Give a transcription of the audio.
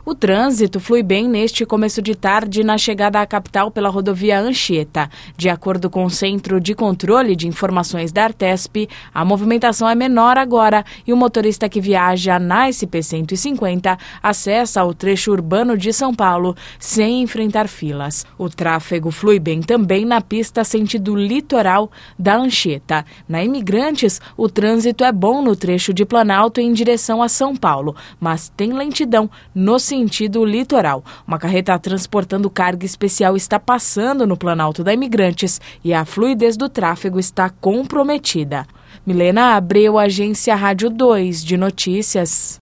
O trânsito flui bem neste começo de tarde na chegada à capital pela rodovia Anchieta. De acordo com o Centro de Controle de Informações da Artesp, a movimentação é menor agora e o motorista que viaja na SP-150 acessa o trecho urbano de São Paulo sem enfrentar filas. O tráfego flui bem também na pista sentido litoral da Anchieta. Na Imigrantes, o trânsito é bom no trecho de Planalto em direção a São Paulo, mas tem lentidão no sentido litoral. Uma carreta transportando carga especial está passando no Planalto da Imigrantes e a fluidez do tráfego está comprometida. Milena Abreu, Agência Rádio 2 de Notícias.